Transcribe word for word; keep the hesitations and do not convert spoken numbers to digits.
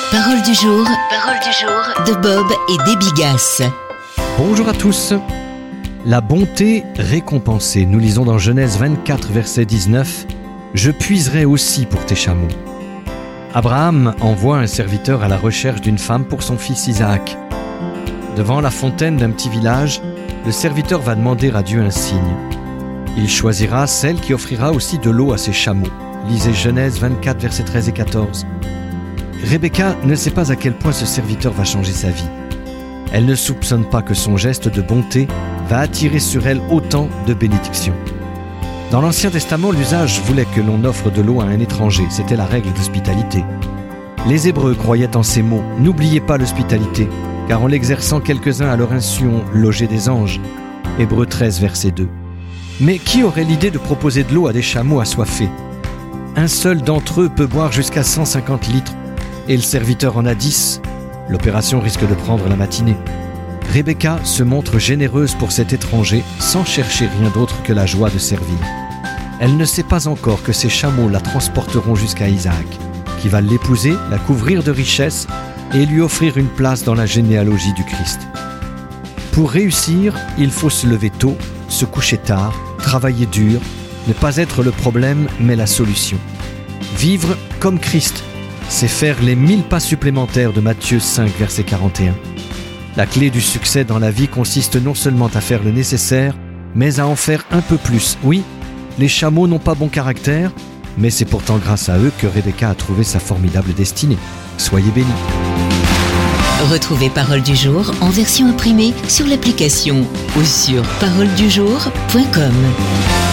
Parole du jour, parole du jour de Bob et Déby Gasse. Bonjour à tous. La bonté récompensée. Nous lisons dans Genèse vingt-quatre, verset dix-neuf. « Je puiserai aussi pour tes chameaux. » Abraham envoie un serviteur à la recherche d'une femme pour son fils Isaac. Devant la fontaine d'un petit village, le serviteur va demander à Dieu un signe. Il choisira celle qui offrira aussi de l'eau à ses chameaux. Lisez Genèse vingt-quatre, versets treize et quatorze. Rebecca ne sait pas à quel point ce serviteur va changer sa vie. Elle ne soupçonne pas que son geste de bonté va attirer sur elle autant de bénédictions. Dans l'Ancien Testament, l'usage voulait que l'on offre de l'eau à un étranger. C'était la règle d'hospitalité. Les Hébreux croyaient en ces mots « N'oubliez pas l'hospitalité, car en l'exerçant quelques-uns à leur insu ont logé des anges. » Hébreux treize, verset deux. Mais qui aurait l'idée de proposer de l'eau à des chameaux assoiffés ? Un seul d'entre eux peut boire jusqu'à cent cinquante litres, et le serviteur en a dix. L'opération risque de prendre la matinée. Rebecca se montre généreuse pour cet étranger sans chercher rien d'autre que la joie de servir. Elle ne sait pas encore que ses chameaux la transporteront jusqu'à Isaac, qui va l'épouser, la couvrir de richesses et lui offrir une place dans la généalogie du Christ. Pour réussir, il faut se lever tôt, se coucher tard, travailler dur, ne pas être le problème mais la solution. Vivre comme Christ, c'est faire les mille pas supplémentaires de Matthieu cinq, verset quarante et un. La clé du succès dans la vie consiste non seulement à faire le nécessaire, mais à en faire un peu plus. Oui, les chameaux n'ont pas bon caractère, mais c'est pourtant grâce à eux que Rebecca a trouvé sa formidable destinée. Soyez bénis. Retrouvez Parole du jour en version imprimée sur l'application ou sur parole du jour point com.